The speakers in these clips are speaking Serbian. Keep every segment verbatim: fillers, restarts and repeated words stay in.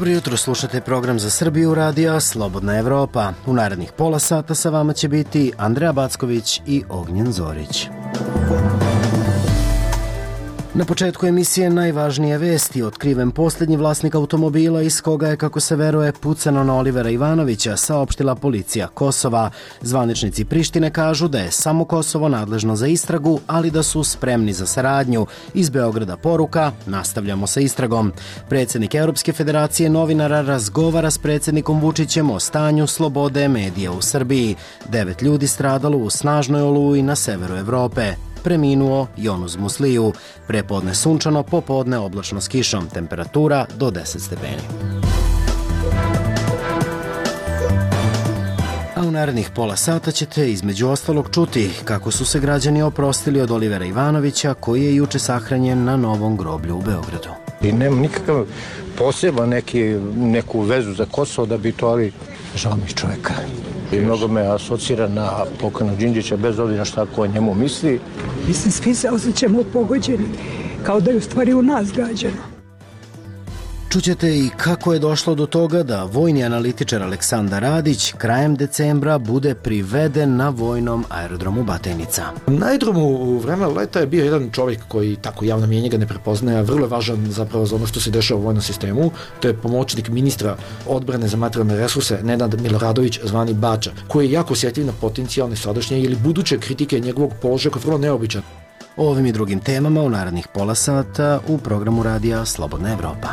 Dobro jutro, slušate program za Srbiju radija Slobodna Evropa. U narednih pola sata sa vama će biti Andreja Backović i Ognjen Zorić. Na početku emisije najvažnije vesti. Otkriven posljednji vlasnik automobila iz koga je, kako se veruje, pucano na Olivera Ivanovića, saopštila policija Kosova. Zvaničnici Prištine kažu da je samo Kosovo nadležno za istragu, ali da su spremni za saradnju. Iz Beograda poruka: nastavljamo sa istragom. Predsjednik Europske federacije novinara razgovara s predsjednikom Vučićem o stanju slobode medija u Srbiji. Devet ljudi stradalo u snažnoj oluji na severu Evrope. Preminuo Jonuz Musliju. Prepodne sunčano, popodne oblačno s kišom. Temperatura do deset stepeni. A u narednih pola sata ćete između ostalog čuti kako su se građani oprostili od Olivera Ivanovića, koji je juče sahranjen na novom groblju u Beogradu. I nema nikakav poseban neki, neku vezu za Kosovo da bi to, ali žao mi čovjeka. I mnogo me asocira na pokojnog Đinđića, bez obzira šta ko o njemu misli. Mislim, svi se osjećamo pogođeni, kao da je u stvari u nas gađano. Čućete i kako je došlo do toga da vojni analitičar Aleksandar Radić krajem decembra bude priveden na vojnom aerodromu Batajnica. Na aerodromu u vreme leta je bio jedan čovjek koji tako javno mjenje ga ne prepoznaje, a vrlo je važan zapravo za ono što se dešava u vojnom sistemu. To je pomoćnik ministra odbrane za materijalne resurse Nenad Miloradović, zvani Bača, koji je jako osjetljiv na potencijalne sadašnje ili buduće kritike njegovog položaja koji je vrlo neobičan. O ovim i drugim temama u narednih pola sata u programu radija Slobodna Evropa.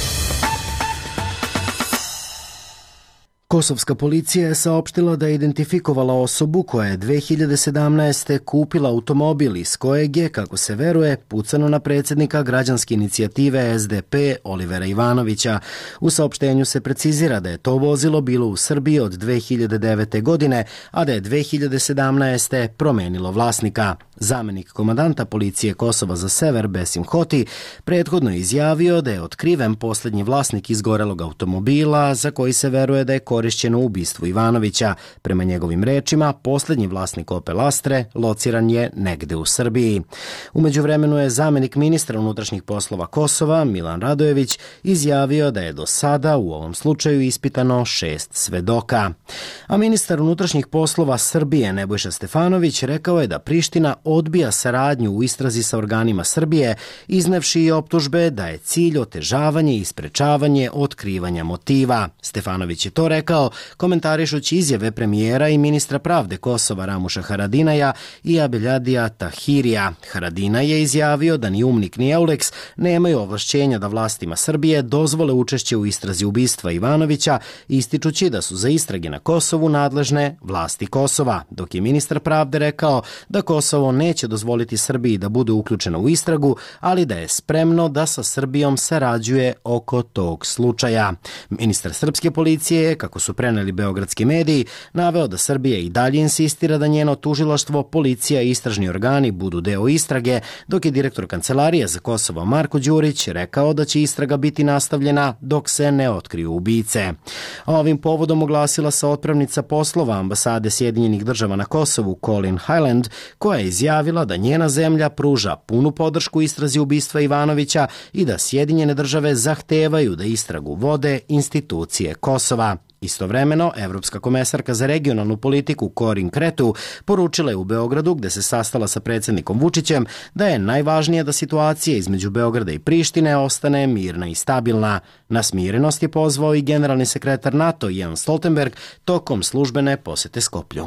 Kosovska policija je saopštila da je identifikovala osobu koja je dve hiljade sedamnaeste. kupila automobil iz kojeg je, kako se veruje, pucano na predsjednika građanske inicijative S D P Olivera Ivanovića. U saopštenju se precizira da je to vozilo bilo u Srbiji od dve hiljade devete. godine, a da je dve hiljade sedamnaeste. promenilo vlasnika. Zamenik komandanta policije Kosova za sever Besim Hoti prethodno je izjavio da je otkriven posljednji vlasnik izgorelog automobila za koji se veruje da je korišćen u ubistvu Ivanovića. Prema njegovim rečima, posljednji vlasnik Opel Astre lociran je negde u Srbiji. U međuvremenu je zamenik ministra unutrašnjih poslova Kosova, Milan Radojević, izjavio da je do sada u ovom slučaju ispitano šest svedoka. A ministar unutrašnjih poslova Srbije Nebojša Stefanović rekao je da Priština odbija saradnju u istrazi sa organima Srbije, iznevši i optužbe da je cilj otežavanje i sprečavanje otkrivanja motiva. Stefanović je to rekao komentarišući izjave premijera i ministra pravde Kosova Ramuša Haradinaja i Abeljadija Tahirija. Haradinaj je izjavio da ni UMNIK ni EULEX nemaju ovlašćenja da vlastima Srbije dozvole učešće u istrazi ubistva Ivanovića, ističući da su za istrage na Kosovu nadležne vlasti Kosova, dok je ministar pravde rekao da Kosovo neće dozvoliti Srbiji da bude uključena u istragu, ali da je spremno da sa Srbijom sarađuje oko tog slučaja. Ministar srpske policije je, kako su preneli beogradski mediji, naveo da Srbija i dalje insistira da njeno tužilaštvo, policija i istražni organi budu deo istrage, dok je direktor Kancelarije za Kosovo Marko Đurić rekao da će istraga biti nastavljena dok se ne otkriju ubice. Ovim povodom oglasila se otpravnica poslova ambasade Sjedinjenih država na Kosovu Colin Highland, koja je izjavila da njena zemlja pruža punu podršku istrazi ubistva Ivanovića i da Sjedinjene države zahtevaju da istragu vode institucije Kosova. Istovremeno, evropska komesarka za regionalnu politiku Corin Cretu poručila je u Beogradu, gde se sastala sa predsjednikom Vučićem, da je najvažnije da situacija između Beograda i Prištine ostane mirna i stabilna. Na smirenost je pozvao i generalni sekretar NATO Jens Stoltenberg tokom službene posete Skoplju.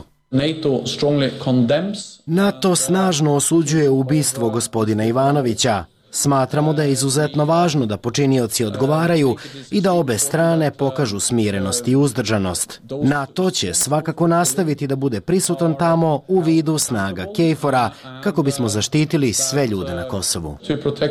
NATO snažno osuđuje ubistvo gospodina Ivanovića. Smatramo da je izuzetno važno da počinioci odgovaraju i da obe strane pokažu smirenost i uzdržanost. NATO će svakako nastaviti da bude prisutan tamo u vidu snaga KFOR-a kako bismo zaštitili sve ljude na Kosovu.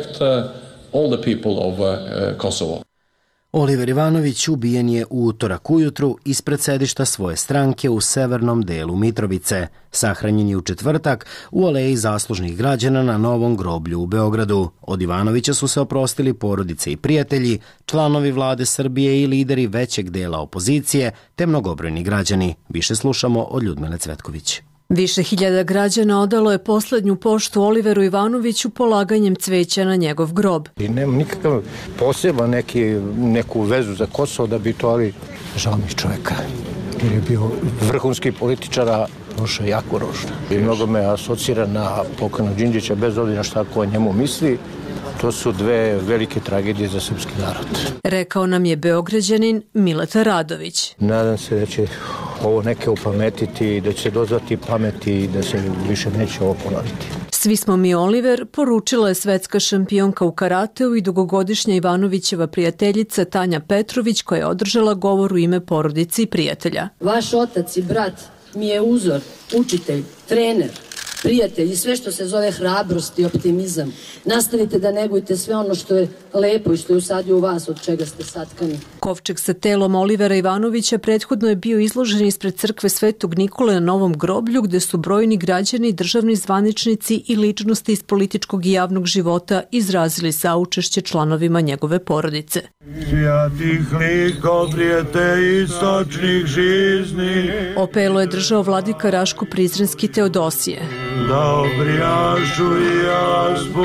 Oliver Ivanović ubijen je u utorak ujutru ispred sedišta svoje stranke u severnom delu Mitrovice. Sahranjen je u četvrtak u aleji zaslužnih građana na Novom groblju u Beogradu. Od Ivanovića su se oprostili porodice i prijatelji, članovi vlade Srbije i lideri većeg dela opozicije, te mnogobrojni građani. Više slušamo od Ljudmile Cvetković. Više hiljada građana odalo je poslednju poštu Oliveru Ivanoviću polaganjem cveća na njegov grob. I nema nikakav poseban neki, neku vezu za Kosovo da bi to, ali žao mi čoveka. Jer je bio vrhunski političar, a prošao je jako ružno. I mnogo me asocira na pokojnog Đinđića, bez obzira šta ko o njemu misli. To su dve velike tragedije za srpski narod. Rekao nam je Beograđanin Mileta Radović. Nadam se da će ovo neke upametiti, da će dozvati pameti i da se više neće ovo ponoviti. Svi smo mi Oliver, poručila je svetska šampionka u karateu i dugogodišnja Ivanovićeva prijateljica Tanja Petrović, koja je održala govor u ime porodice i prijatelja. Vaš otac i brat mi je uzor, učitelj, trener, prijatelj i sve što se zove hrabrost i optimizam. Nastavite da negujte sve ono što je lepo i što je usadio u vas, od čega ste satkani. Kovčeg sa telom Olivera Ivanovića prethodno je bio izložen ispred crkve Svetog Nikole na Novom groblju, gde su brojni građani, državni zvaničnici i ličnosti iz političkog i javnog života izrazili saučešće članovima njegove porodice. Svijatih liko prijete istočnih žizni. Opelo je držao vladika Raško Prizrenski Teodosije. Da obrijašu i jazbu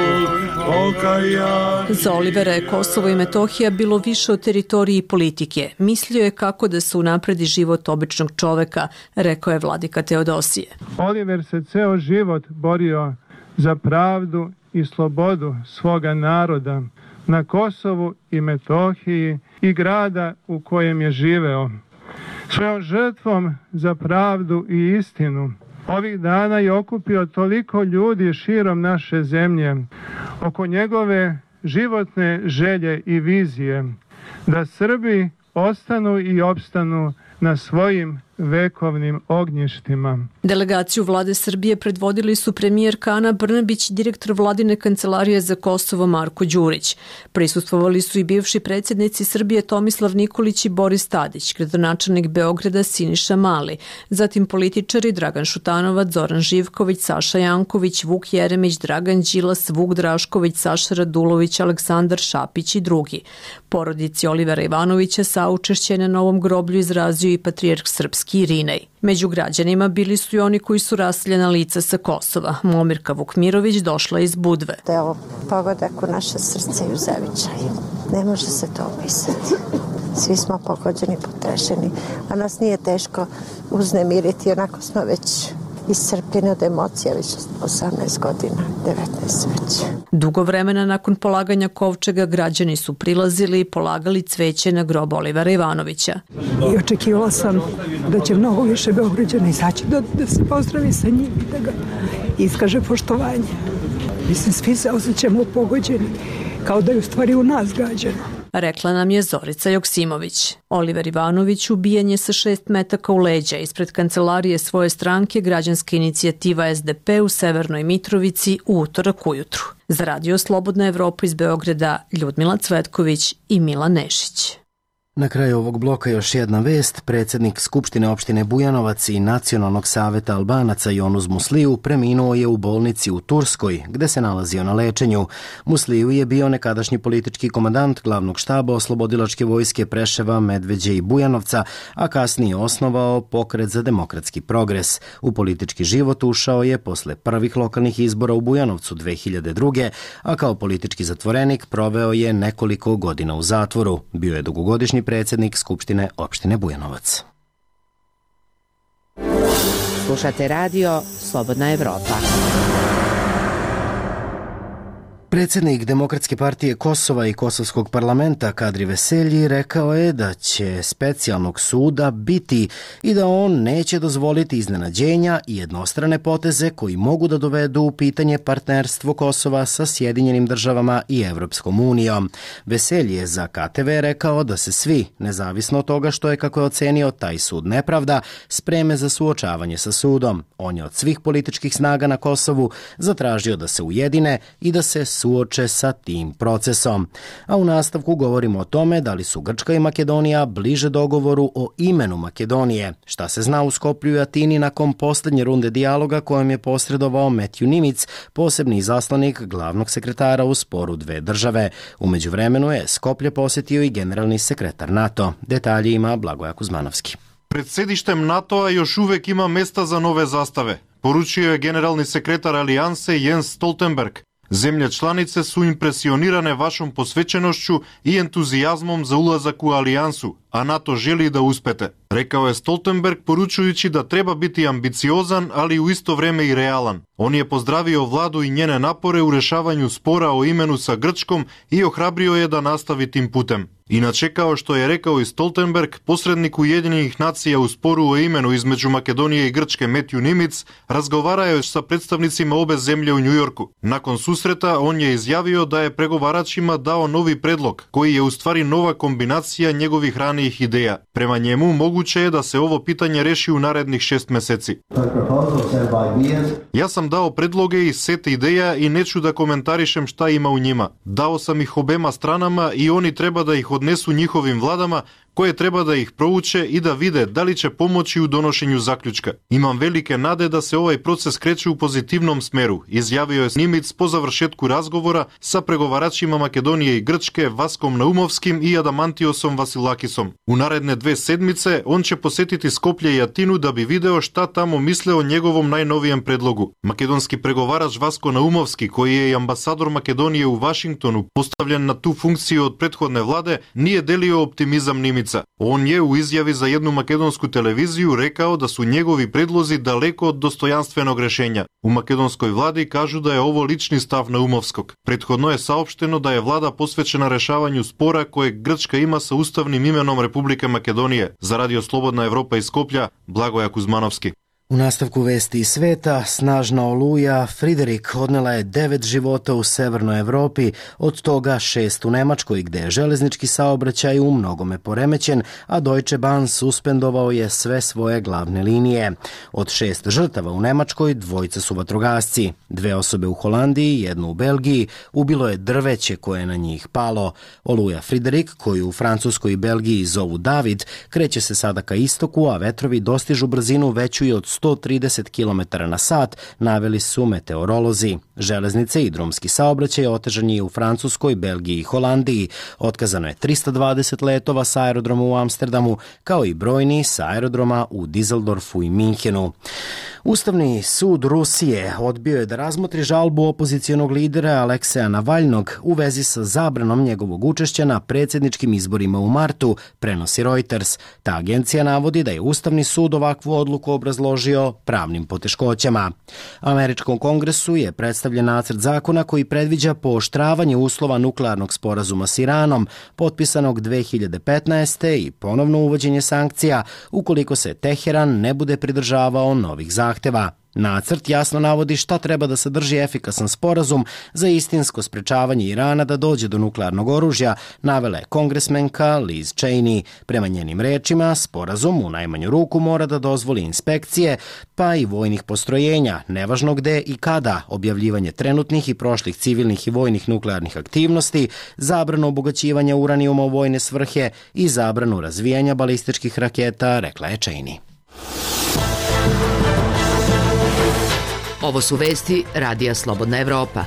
okaja. Za Olivera je Kosovo i Metohija bilo više od teritorije i politike. Mislio je kako da se unapredi život običnog čoveka, rekao je vladika Teodosije. Oliver se ceo život borio za pravdu i slobodu svoga naroda na Kosovu i Metohiji i grada u kojem je živeo. Svojom žrtvom za pravdu i istinu ovih dana je okupio toliko ljudi širom naše zemlje oko njegove životne želje i vizije da Srbi ostanu i opstanu na svojim vekovnim ognjištima. Delegaciju vlade Srbije predvodili su premijerka Ana Brnabić i direktor vladine kancelarije za Kosovo Marko Đurić. Prisustvovali su i bivši predsjednici Srbije Tomislav Nikolić i Boris Tadić, gradonačelnik Beograda Siniša Mali, zatim političari Dragan Šutanovac, Zoran Živković, Saša Janković, Vuk Jeremić, Dragan Đilas, Vuk Drašković, Saša Radulović, Aleksandar Šapić i drugi. Porodici Olivera Ivanovića saučešće na Novom groblju izrazio i patrijarh srpski Irinej. Među građanima bili su i oni koji su raseljena lica sa Kosova. Momirka Vukmirović došla iz Budve. Da je ovo pogodak u naše srce i u zavičaju. Ne može se to opisati. Svi smo pogođeni, potrešeni, a nas nije teško uznemiriti, onako smo već iscrpljeni od emocija, već osamnaest godina, devetnaest već. Dugo vremena nakon polaganja kovčega građani su prilazili i polagali cveće na grob Olivera Ivanovića. I očekivala sam da će mnogo više Beograđana izaći da, da se pozdravi sa njim i da ga iskaže poštovanje. Mislim, svi se osjećamo pogođeni, kao da je u stvari u nas gađano. Rekla nam je Zorica Joksimović. Oliver Ivanović ubijen je sa šest metaka u leđa ispred kancelarije svoje stranke Građanska inicijativa S D P u Severnoj Mitrovici u utorak ujutru. Za Radio Slobodna Evropa iz Beograda Ljudmila Cvetković i Mila Nešić. Na kraju ovog bloka još jedna vest. Predsjednik Skupštine opštine Bujanovac i Nacionalnog saveta Albanaca Jonuz Musliju preminuo je u bolnici u Turskoj, gde se nalazio na lečenju. Musliju je bio nekadašnji politički komandant glavnog štaba oslobodilačke vojske Preševa, Medveđe i Bujanovca, a kasnije osnovao Pokret za demokratski progres. U politički život ušao je posle prvih lokalnih izbora u Bujanovcu dve hiljade druge. a kao politički zatvorenik proveo je nekoliko godina u zatvoru. Bio je dugogodišnji predsjednik Skupštine opštine Bujanovac. Slušate radio Slobodna Evropa. Predsjednik Demokratske partije Kosova i Kosovskog parlamenta Kadri Veselji rekao je da će specijalnog suda biti i da on neće dozvoliti iznenađenja i jednostrane poteze koji mogu da dovedu u pitanje partnerstvo Kosova sa Sjedinjenim državama i Evropskom unijom. Veselji je za K T V rekao da se svi, nezavisno od toga što je, kako je ocenio, taj sud nepravda, spreme za suočavanje sa sudom. On je od svih političkih snaga na Kosovu zatražio da se ujedine i da se suoče sa tim procesom. A u nastavku govorimo o tome da li su Grčka i Makedonija bliže dogovoru o imenu Makedonije. Šta se zna u Skoplju i Atini nakon posljednje runde dijaloga kojem je posredovao Matthew Nimitz, posebni izaslanik glavnog sekretara u sporu dve države. U međuvremenu je Skoplje posjetio i generalni sekretar NATO. Detalji ima Blagoja Kuzmanovski. Pred sedištem NATO-a još uvek ima mesta za nove zastave. поручио е генерални секретар Алијансе Јенс Столтенберг. Земље чланице су импресиониране вашом посвеченошću и ентузијазмом за улазак у Алијансу, а НАТО жели да успете. Рекао е Столтенберг, поручујујќи да треба бити амбициозан, али у исто време и реалан. Он е поздравио владу и њене напоре у решавању спора о имену са Грчком и охрабрио е да настави тим путем. Иначе, као што е рекао и Столтенберг, посредник Уединених нација у спору о имену измеѓу Македонија и Грчке Метју Нимиц разговарају са представницима обе земје у Њујорку. Након сусрета, он ја изјавио да е преговарачима дао нови предлог, кој е уствари нова комбинација негових раниих идеја. Према njemu, moguće je da se ovo pitanje reši u narednih šest meseci. Ja sam dao predloge i set ideja i neću da komentarišem šta ima u njima. Dao sam ih obema stranama i oni treba da ih odnesu njihovim vladama, koje treba da ih prouče i da vide da li će pomoći u donošenju zaključka. Imam velike nade da se ovaj proces kreće u pozitivnom smeru, izjavio je Nimic po završetku razgovora sa pregovaračima Makedonije i Grčke Vaskom Naumovskim i Adamantiosom Vasilakisom. U naredne dve sedmice on će posetiti Skoplje i Atinu da bi video šta tamo misle o njegovom najnovijem predlogu. Makedonski pregovarač Vasko Naumovski, koji je i ambasador Makedonije u Vašingtonu, postavljen na tu funkciju od prethodne vlade, nije delio optimizam Nimica. On je u izjavi za jednu makedonsku televiziju rekao da su njegovi predlozi daleko od dostojanstvenog rešenja. U makedonskoj vladi kažu da je ovo lični stav Naumovskog. Prethodno je saopšteno da je vlada posvećena rešavanju spora kojeg Grčka ima sa ustavnim imenom Republike Makedonije. Za Radio Slobodna Evropa iz Skoplja, Blagoja Kuzmanovski. U nastavku vesti iz sveta, snažna oluja Friderik odnela je devet života u severnoj Evropi, od toga šest u Nemačkoj, gde je železnički saobraćaj u mnogome poremećen, a Deutsche Bahn suspendovao je sve svoje glavne linije. Od šest žrtava u Nemačkoj, dvojica su vatrogasci. Dve osobe u Holandiji, jednu u Belgiji, ubilo je drveće koje je na njih palo. Oluja Friderik, koju u Francuskoj i Belgiji zovu David, kreće se sada ka istoku, a vetrovi dostižu brzinu veću i od sto trideset kilometara na sat, naveli su meteorolozi. Železnice i drumski saobraćaj otežan je u Francuskoj, Belgiji i Holandiji. Otkazano je trista dvadeset letova sa aerodroma u Amsterdamu, kao i brojni sa aerodroma u Dizeldorfu i Minhenu. Ustavni sud Rusije odbio je da razmotri žalbu opozicionog lidera Alekseja Navalnog u vezi sa zabranom njegovog učešća na predsjedničkim izborima u martu, prenosi Reuters. Ta agencija navodi da je Ustavni sud ovakvu odluku obrazložio pravnim poteškoćama. Američkom kongresu je predstavljen nacrt zakona koji predviđa pooštravanje uslova nuklearnog sporazuma s Iranom, potpisanog dve hiljade petnaeste. i ponovno uvođenje sankcija ukoliko se Teheran ne bude pridržavao novih zahtjeva. Nacrt jasno navodi šta treba da sadrži efikasan sporazum za istinsko sprečavanje Irana da dođe do nuklearnog oružja, navela je kongresmenka Liz Cheney. Prema njenim rečima, sporazum u najmanju ruku mora da dozvoli inspekcije, pa i vojnih postrojenja, nevažno gde i kada, objavljivanje trenutnih i prošlih civilnih i vojnih nuklearnih aktivnosti, zabranu obogaćivanja uranijuma u vojne svrhe i zabranu razvijanja balističkih raketa, rekla je Cheney. Ovo su vesti Radija Slobodna Evropa.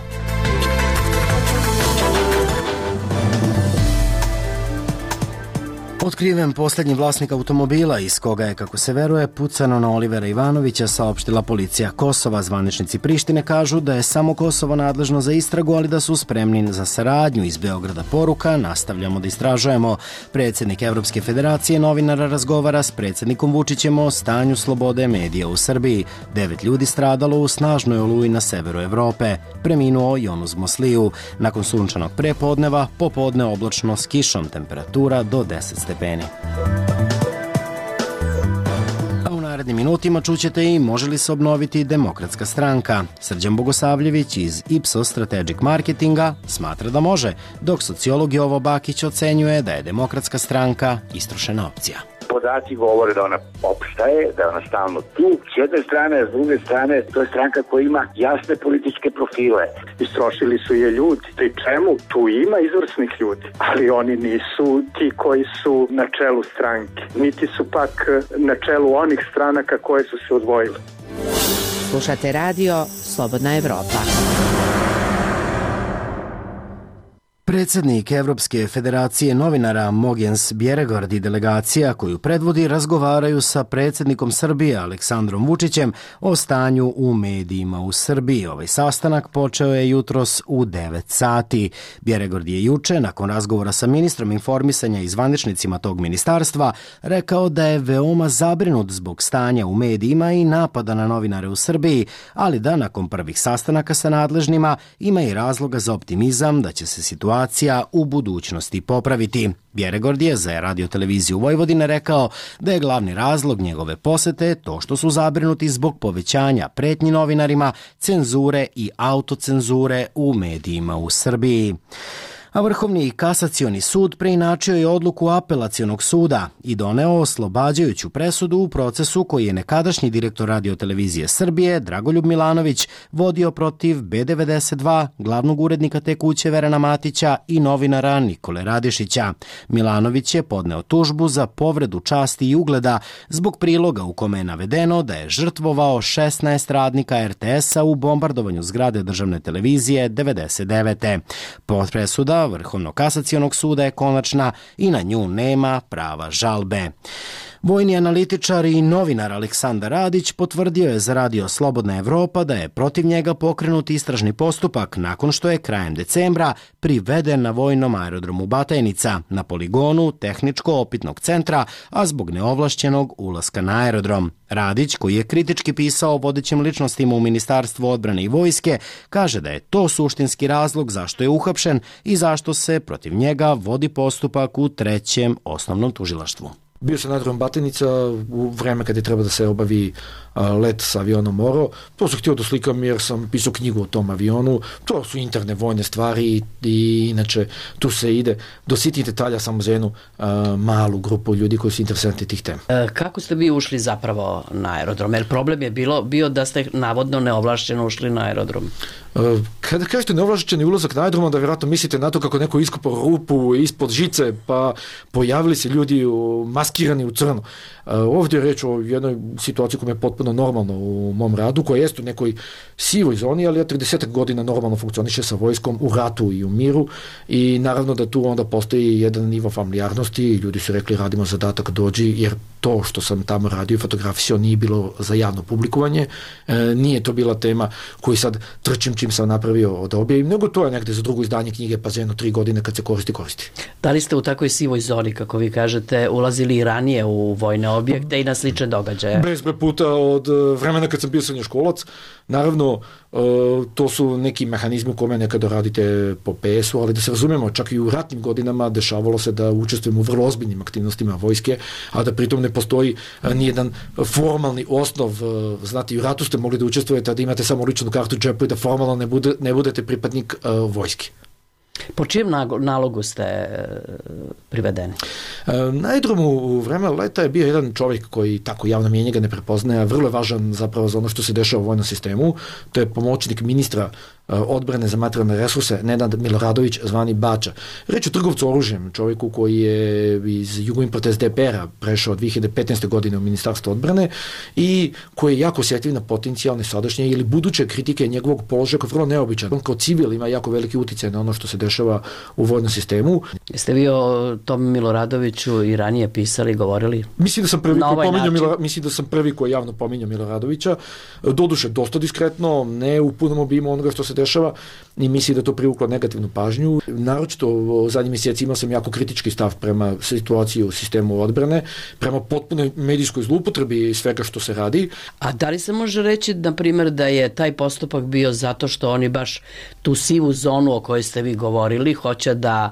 Otkriven poslednji vlasnik automobila iz koga je, kako se veruje, pucano na Olivera Ivanovića, saopštila policija Kosova. Zvaničnici Prištine kažu da je samo Kosovo nadležno za istragu, ali da su spremni za saradnju. Iz Beograda poruka: nastavljamo da istražujemo. Predsjednik Evropske federacije novinara razgovara s predsjednikom Vučićem o stanju slobode medija u Srbiji. Devet ljudi stradalo u snažnoj oluji na severu Evrope. Preminuo Jonuz Mosliju. Nakon sunčanog prepodneva, popodne oblačno s kišom, temperatura do deset stepeni. A u narednim minutima čućete i može li se obnoviti Demokratska stranka. Srđan Bogosavljević iz Ipsos Strategic Marketinga smatra da može, dok sociolog Jovo Bakić ocenjuje da je Demokratska stranka istrošena opcija. Podaci govore da ona opstaje, da je ona stalno tu, s jedne strane, a s druge strane, to je stranka koja ima jasne političke profile. Istrošili su je ljudi. Pri čemu? Tu ima izvrsnih ljudi, ali oni nisu ti koji su na čelu stranke. Niti su pak na čelu onih stranaka koje su se odvojile. Slušate radio Slobodna Evropa. Predsjednik Evropske federacije novinara Mogens Bjerregård i delegacija koju predvodi razgovaraju sa predsjednikom Srbije Aleksandrom Vučićem o stanju u medijima u Srbiji. Ovaj sastanak počeo je jutros u devet sati. Bjerregård je juče, nakon razgovora sa ministrom informisanja i zvaničnicima tog ministarstva, rekao da je veoma zabrinut zbog stanja u medijima i napada na novinare u Srbiji, ali da nakon prvih sastanaka sa nadležnima ima i razloga za optimizam da će se situacija u budućnosti popraviti. Bjerregård je za radioteleviziju Vojvodine rekao da je glavni razlog njegove posete to što su zabrinuti zbog povećanja pretnji novinarima, cenzure i autocenzure u medijima u Srbiji. A Vrhovni kasacioni sud preinačio je odluku apelacionog suda i doneo oslobađajuću presudu u procesu koji je nekadašnji direktor radiotelevizije Srbije Dragoljub Milanović vodio protiv B devedeset dva, glavnog urednika te kuće Verana Matića i novinara Nikole Radišića. Milanović je podneo tužbu za povredu časti i ugleda zbog priloga u kome je navedeno da je žrtvovao šesnaest radnika R T S-a u bombardovanju zgrade državne televizije devedeset devete. Presuda Vrhovnog kasacionog suda je konačna i na nju nema prava žalbe. Vojni analitičar i novinar Aleksandar Radić potvrdio je za Radio Slobodna Evropa da je protiv njega pokrenut istražni postupak nakon što je krajem decembra priveden na vojnom aerodromu Batajnica na poligonu tehničko-opitnog centra, a zbog neovlašćenog ulaska na aerodrom. Radić, koji je kritički pisao o vodećim ličnostima u Ministarstvu odbrane i vojske, kaže da je to suštinski razlog zašto je uhapšen i zašto se protiv njega vodi postupak u trećem osnovnom tužilaštvu. Bio sam na aerodromu Batajnica u vreme kad je treba da se obavi let sa avionom Oro. To sam htio da slikam jer sam pisao knjigu o tom avionu. To su interne vojne stvari i inače tu se ide do sitnih detalja samo za jednu uh, malu grupu ljudi koji su interesanti tih tema. E, kako ste vi ušli zapravo na aerodrom? Jer problem je bilo, bio da ste navodno neovlašćeno ušli na aerodrom. Uh, kada kažete neovlašćeni ulazak na aerodrom, da vjerojatno mislite na to kako neko iskopao rupu ispod žice, pa pojavili se ljudi u, maskirani u crno. Uh, ovdje je reč o jednoj situaciji koja je potpuno normalno u mom radu, koja jest u nekoj sivoj zoni, ali ja trideset godina normalno funkcioniše sa vojskom u ratu i u miru i naravno da tu onda postoji jedan nivo familijarnosti. Ljudi su rekli radimo zadatak, dođi, jer to što sam tamo radio i fotografisao nije bilo za javno publikovanje, e, nije to bila tema koju sad trčim čim sam napravio da objavim, nego to je negde za drugo izdanje knjige, pa za jedno tri godine kad se koristi, koristi. Da li ste u takvoj sivoj zoni, kako vi kažete, ulazili i ranije u vojne objekte i na slične događaje? Bezbroj puta od vremena kad sam bio srednjoškolac. Naravno, to su neki mehanizmi u kome nekada radite po P S-u, ali da se razumemo, čak i u ratnim godinama dešavalo se da učestvujemo u vrlo ozbiljnim aktivnostima vojske, a da pritom ne postoji nijedan formalni osnov. Znate, i u ratu ste mogli da učestvujete, a da imate samo ličnu kartu u džepu i da formalno ne, bude, ne budete pripadnik vojske. Po čijem nalogu ste privedeni? Na aerodromu u vreme leta je bio jedan čovjek koji tako javno mjenje ga ne prepoznaje, a vrlo je važan zapravo za ono što se dešava u vojnom sistemu. To je pomoćnik ministra odbrane za materijalne resurse Nenad Miloradović, zvani Bača. Reč o trgovcu oružjem, čovjeku koji je iz Jugoimport S D P R-a prešao dve hiljade petnaeste. godine u Ministarstvo odbrane i koji je jako osjetljiv na potencijalne sadašnje ili buduće kritike njegovog položaja koji je vrlo neobičan. On kao civil ima jako veliki uticaj na ono što se dešava u vojnom sistemu. Jeste vi o tom Miloradoviću i ranije pisali, govorili? Mislim da sam prvi koji ovaj pominjao Milorad, mislim da sam prvi koji javno pominjao Miloradovića. Doduše dosta diskretno, ne u punom obimu onoga što se dešava i misli da to privuklo negativnu pažnju. Naročito u zadnjim mjesecima sam jako kritički stav prema situaciji u sistemu odbrane, prema potpunoj medijskoj zloupotrebi svega što se radi. A da li se može reći, na primjer, da je taj postupak bio zato što oni baš tu sivu zonu o kojoj ste vi govorili hoće da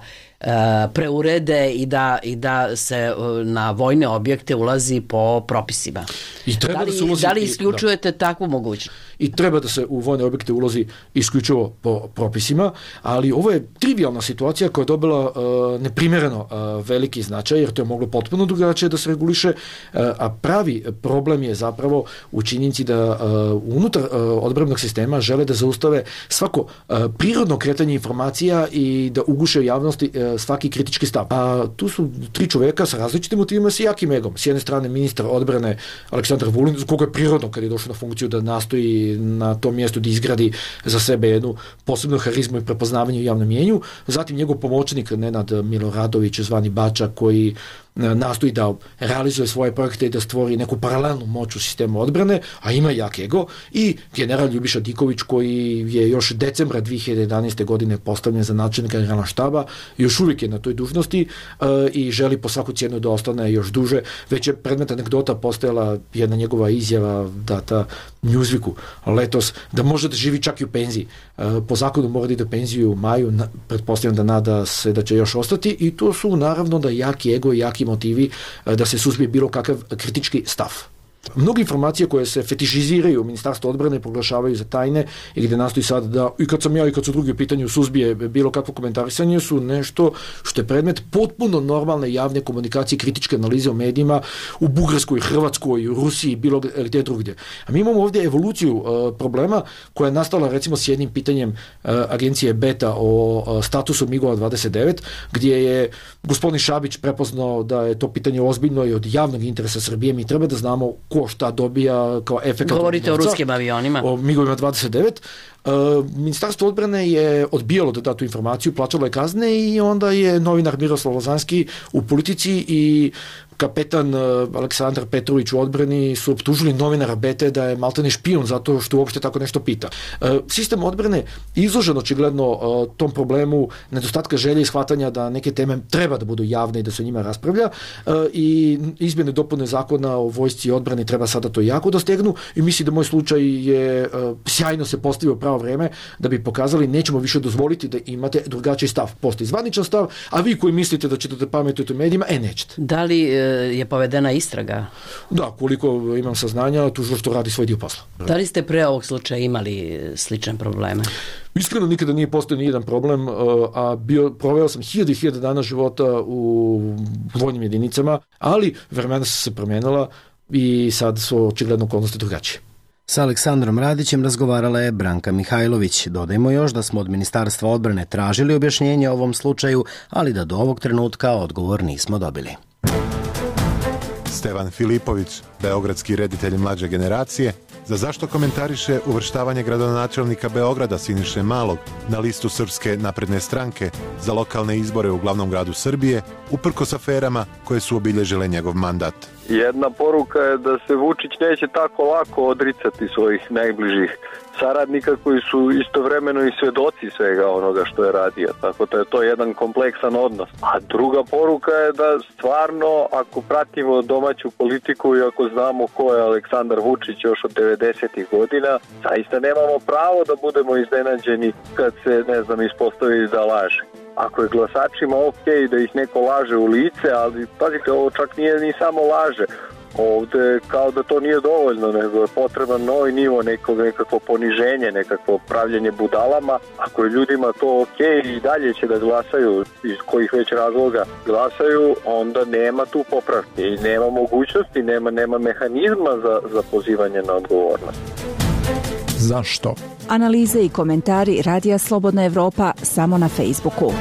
preurede i da, i da se na vojne objekte ulazi po propisima? I treba da, li, da, se ulazi, da li isključujete da. takvu mogućnost? I treba da se u vojne objekte ulazi isključivo po propisima, ali ovo je trivialna situacija koja je dobila uh, neprimjereno uh, veliki značaj, jer to je moglo potpuno drugačije da se reguliše, uh, a pravi problem je zapravo u činjenici da uh, unutar uh, odbrambenog sistema žele da zaustave svako uh, prirodno kretanje informacija i da uguše javnosti uh, svaki kritički stav. A tu su tri čoveka sa različitim motivima, sa jakim egom. S jedne strane ministar odbrane Aleksandar Vulin, koga je prirodno kad je došao na funkciju da nastoji uspeti na tom mjestu da izgradi za sebe jednu posebnu harizmu i prepoznavanje u javnom mjenju. Zatim njegov pomoćnik Nenad Miloradović, zvani Bača, koji nastoji da realizuje svoje projekte i da stvori neku paralelnu moć u sistemu odbrane, a ima jak ego, i general Ljubiša Diković, koji je još decembra dve hiljade jedanaeste. godine postavljen za načelnika generalnog štaba, još uvijek je na toj dužnosti uh, i želi po svaku cijenu da ostane još duže. Već je predmet anegdota postojala jedna njegova izjava data Newsweeku letos, da može da živi čak i u penziji. Uh, po zakonu mora da ide u penziju u maju, na, pretpostavljam da nada se da će još ostati, i to su naravno da jaki ego i jaki motivi da se suzbije bilo kakav kritički stav. Mnogo informacije koje se fetišiziraju u Ministarstvu odbrane proglašavaju za tajne i gde nastoji sad da, i kad sam ja i kad su drugi u pitanju, suzbije bilo kakvo komentarisanje, su nešto što je predmet potpuno normalne javne komunikacije, kritičke analize u medijima u Bugarskoj, Hrvatskoj, u Rusiji, bilo gdje drugdje. A mi imamo ovdje evoluciju uh, problema koja je nastala recimo s jednim pitanjem uh, agencije Beta o uh, statusu migova dvadeset devet, gdje je gospodin Šabić prepoznao da je to pitanje ozbiljno i od javnog interesa Srbije. Mi treba da znamo ko šta dobija kao efekt. Govorite o ruskim avionima. O migovima dvadeset devet. Uh, Ministarstvo odbrane je odbijalo da da tu informaciju, plaćalo je kazne, i onda je novinar Miroslav Lozanski u Politici i kapetan uh, Aleksandar Petrović u odbrani su optužili novinara Bete da je maltene špijun zato što uopšte tako nešto pita. Uh, sistem odbrane izložen očigledno uh, tom problemu nedostatka želje i shvatanja da neke teme treba da budu javne i da se o njima raspravlja, uh, i izmjene dopune zakona o vojsci i odbrani treba sada to jako da stegnu, i mislim da moj slučaj je uh, sjajno se postavio pravo vreme da bi pokazali nećemo više dozvoliti da imate drugačiji stav. Postoji zvaničan stav, a vi koji mislite da ćete da pametujete u medijima, e nećete. Da li je povedena istraga? Da, koliko imam saznanja, tužilaštvo radi svoj dio posla. Da li ste pre ovog slučaja imali slične probleme? Iskreno nikada nije postojao ni jedan problem, a bio, proveo sam hiljade i hiljade dana života u vojnim jedinicama, ali vremena su se promenila i sad su očigledno okolnosti drugačije. Sa Aleksandrom Radićem razgovarala je Branka Mihajlović. Dodajmo još da smo od Ministarstva odbrane tražili objašnjenje o ovom slučaju, ali da do ovog trenutka odgovor nismo dobili. Stevan Filipović, beogradski reditelj mlađe generacije, za zašto komentariše uvrštavanje gradonačelnika Beograda Siniše Malog na listu Srpske napredne stranke za lokalne izbore u glavnom gradu Srbije, uprkos aferama koje su obilježile njegov mandat. Jedna poruka je da se Vučić neće tako lako odricati svojih najbližih saradnika koji su istovremeno i svedoci svega onoga što je radio. Tako da je to jedan kompleksan odnos. A druga poruka je da stvarno, ako pratimo domaću politiku i ako znamo ko je Aleksandar Vučić još od devedesetih godina, zaista nemamo pravo da budemo iznenađeni kad se, ne znam, ispostavi da laže. Ako je glasačima ok da ih neko laže u lice, ali pazite, ovo čak nije ni samo laže. Ovde kao da to nije dovoljno, nego je potreban novi nivo, neko, nekakvo poniženje, nekakvo pravljenje budalama. Ako je ljudima to ok i dalje će da glasaju, iz kojih već razloga glasaju, onda nema tu popravke i nema mogućnosti, nema, nema mehanizma za, za pozivanje na odgovornost. Zašto? Analize i komentari Radija Slobodna Evropa samo na Facebooku.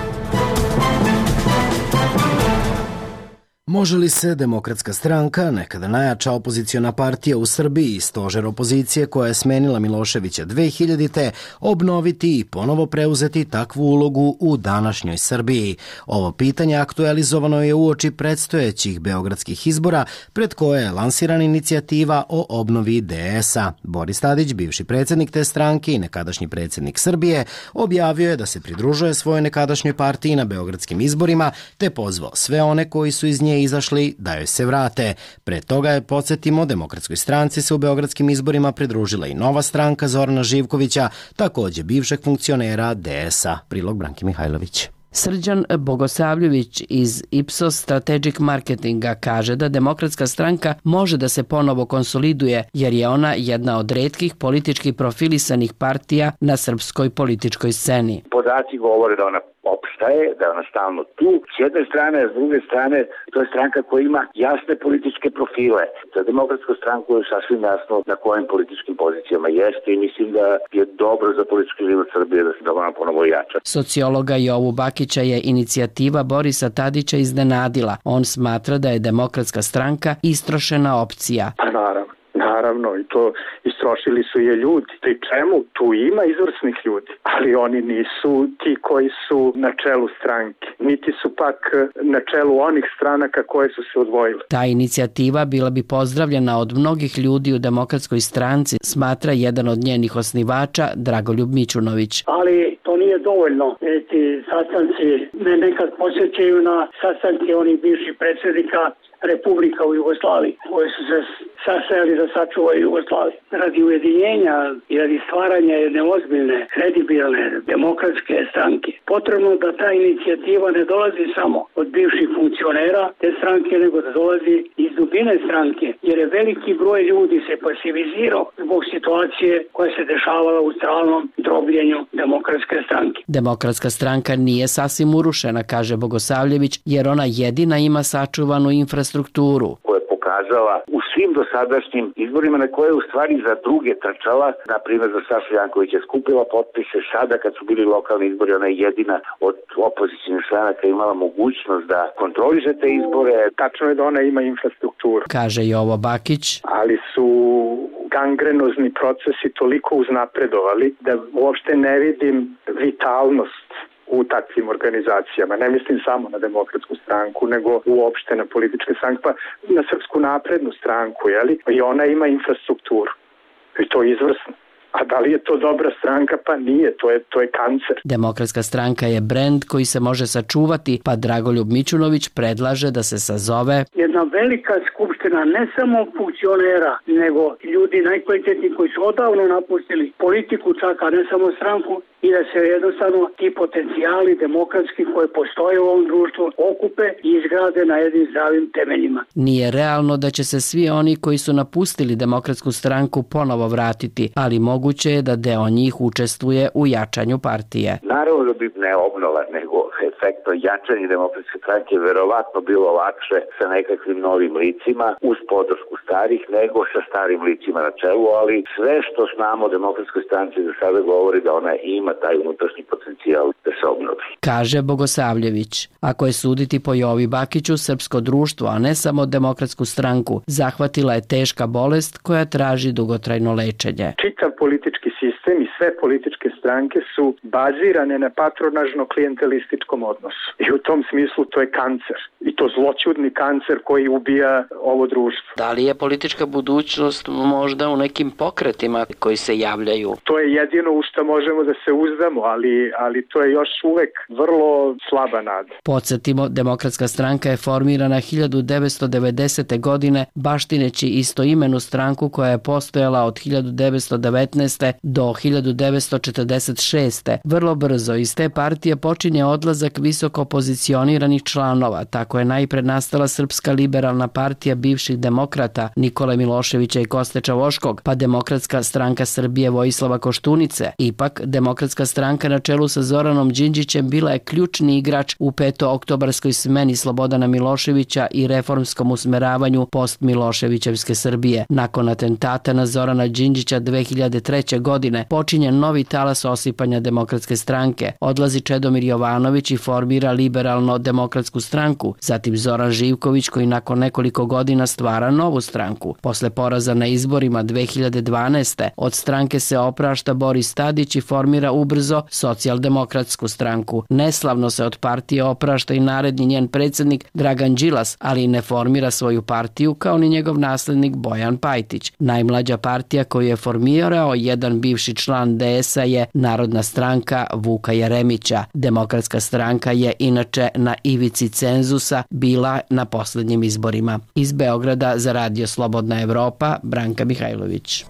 Može li se Demokratska stranka, nekada najjača opoziciona partija u Srbiji i stožer opozicije koja je smenila Miloševića dve hiljadite, obnoviti i ponovo preuzeti takvu ulogu u današnjoj Srbiji? Ovo pitanje aktualizovano je uoči predstojećih beogradskih izbora, pred koje je lansirana inicijativa o obnovi D S A. Boris Tadić, bivši predsjednik te stranke i nekadašnji predsjednik Srbije, objavio je da se pridružuje svojoj nekadašnjoj partiji na beogradskim izborima, te pozvao sve one koji su iz nje izašli da joj se vrate. Pre toga je, podsjetimo, Demokratskoj stranci se u beogradskim izborima pridružila i nova stranka Zorana Živkovića, također bivšeg funkcionera D S A. Prilog Branke Mihajlović. Srđan Bogosavljević iz Ipsos Strategic Marketinga kaže da Demokratska stranka može da se ponovo konsoliduje jer je ona jedna od retkih politički profilisanih partija na srpskoj političkoj sceni. Podaci govore da ona opstaje, da je ona stalno tu. S jedne strane, a s druge strane, to je stranka koja ima jasne političke profile. Za Demokratsku stranku je sasvim jasno na kojim političkim pozicijama jeste i mislim da je dobro za politički život Srbije da se da ona ponovo jača. Sociologa Jovu Bakića je inicijativa Borisa Tadića iznenadila. On smatra da je Demokratska stranka istrošena opcija. Pa naravno. naravno, i to istrošili su je ljudi. Pri čemu tu ima izvrsnih ljudi, ali oni nisu ti koji su na čelu stranke, niti su pak na čelu onih stranaka koje su se odvojile. Ta inicijativa bila bi pozdravljena od mnogih ljudi u Demokratskoj stranci, smatra jedan od njenih osnivača, Dragoljub Mićunović. Ali to nije dovoljno. Ti sastanci me nekad posjećaju na sastanke onih bivših predsjednika Republika u Jugoslaviji, koji su se sastajali da sačuvaju Jugoslaviju. Radi ujedinjenja i radi stvaranja jedne ozbiljne, kredibilne, demokratske stranke, potrebno da ta inicijativa ne dolazi samo od bivših funkcionera te stranke, nego da dolazi iz dubine stranke, jer je veliki broj ljudi se pasivizirao zbog situacije koja se dešavala u stalnom drobljenju demokratske stranke. Demokratska stranka nije sasvim urušena, kaže Bogosavljević, jer ona jedina ima sačuvanu infrastrukturu. Koja je pokazala u svim dosadašnjim izborima na koje je u stvari za druge trčala, na primjer za Sašu Janković je skupila potpise, sada kad su bili lokalni izbori, ona je jedina od opozicijnih stranaka imala mogućnost da kontroliše te izbore. Tačno je da ona ima infrastrukturu, kaže Jovo Bakić, ali su gangrenozni procesi toliko uznapredovali da uopšte ne vidim vitalnost u takvim organizacijama. Ne mislim samo na Demokratsku stranku, nego uopšte na političke stranke, pa na Srpsku naprednu stranku, jeli? I ona ima infrastrukturu. I to je izvrsno. A da li je to dobra stranka? Pa nije, to je, to je kancer. Demokratska stranka je brend koji se može sačuvati, pa Dragoljub Mićunović predlaže da se sazove jedna velika skupština ne samo funkcionera, nego ljudi najkvalitetniji koji su odavno napustili politiku čak, a ne samo stranku, i da se jednostavno ti potencijali demokratski koji postoje u ovom društvu okupe i izgrade na jednim zdravim temeljima. Nije realno da će se svi oni koji su napustili Demokratsku stranku ponovo vratiti, ali moguće je da deo njih učestvuje u jačanju partije. Naravno da bi ne obnova, nego efektno jačanje Demokratske stranke verovatno bilo lakše sa nekakvim novim licima uz podršku starih nego sa starim licima na čelu, ali sve što znamo o Demokratskoj stranci za sada govori da ona ima taj unutrašnji potencijal da se obnovi. Kaže Bogosavljević. Ako je suditi po Jovi Bakiću, srpsko društvo, a ne samo Demokratsku stranku, zahvatila je teška bolest koja traži dugotrajno lečenje. Čitav politički sistem i sve političke stranke su bazirane na patronažno-klijentelističkom odnosu. I u tom smislu to je kancer. I to zloćudni kancer koji ubija ovo društvo. Da li je politička budućnost možda u nekim pokretima koji se javljaju? To je jedino u što možemo da se uzdamo, ali, ali to je još uvek vrlo slaba nada. Podsjetimo, Demokratska stranka je formirana hiljadu devetsto devedesete. godine baštineći istoimenu stranku koja je postojala od hiljadu devetsto devetnaeste. do hiljadu devetsto četrdeset šeste. Vrlo brzo iz te partije počinje odlazak visoko pozicioniranih članova. Tako je najpre nastala Srpska liberalna partija bivših demokrata Nikole Miloševića i Koste Čavoškog, pa Demokratska stranka Srbije Vojislava Koštunice. Ipak, Demokratska stranka na čelu sa Zoranom Đinđićem bila je ključni igrač u petooktobarskoj smeni Slobodana Miloševića i reformskom usmeravanju post-Miloševićevske Srbije. Nakon atentata na Zorana Đinđića dve hiljade treće. godine počinje novi talas osipanja Demokratske stranke. Odlazi Čedomir Jovanović i formira Liberalno-demokratsku stranku. Zatim Zoran Živković koji nakon nekoliko godina stvara novu stranku. Posle poraza na izborima dve hiljade dvanaeste. od stranke se oprašta Boris Tadić i formira ubrzo Socijaldemokratsku stranku. Neslavno se od partije oprašta i naredni njen predsjednik Dragan Đilas, ali ne formira svoju partiju kao ni njegov naslednik Bojan Pajtić. Najmlađa partija koju je formirao jedan bivši član D S A je Narodna stranka Vuka Jeremića. Demokratska stranka je inače na ivici cenzusa bila na posljednjim izborima. Iz Beograda za Radio Slobodna Evropa, Branka Mihajlović.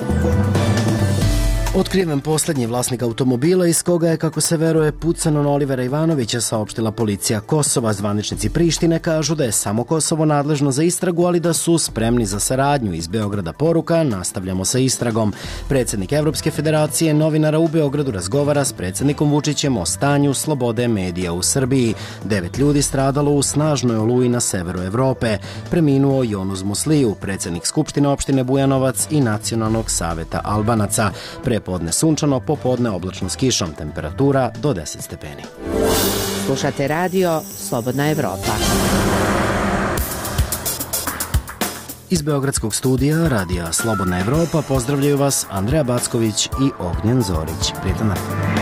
Otkriven posljednji vlasnik automobila iz koga je, kako se veruje, pucano na Olivera Ivanovića, saopštila policija Kosova. Zvaničnici Prištine kažu da je samo Kosovo nadležno za istragu, ali da su spremni za saradnju. Iz Beograda poruka, nastavljamo sa istragom. Predsjednik Evropske federacije novinara u Beogradu razgovara s predsjednikom Vučićem o stanju slobode medija u Srbiji. Devet ljudi stradalo u snažnoj oluji na severu Evrope. Preminuo Jonuz Musliju, predsjednik Skupštine opštine Bujanovac i Nacionalnog saveta Albanaca. Pre podne sunčano, popodne oblačno s kišom, temperatura do deset stepeni. Slušate radio Slobodna Evropa. Iz Beogradskog studija Radija Slobodna Evropa pozdravljaju vas Andreja Backović i Ognjen Zorić. Prijetan dan.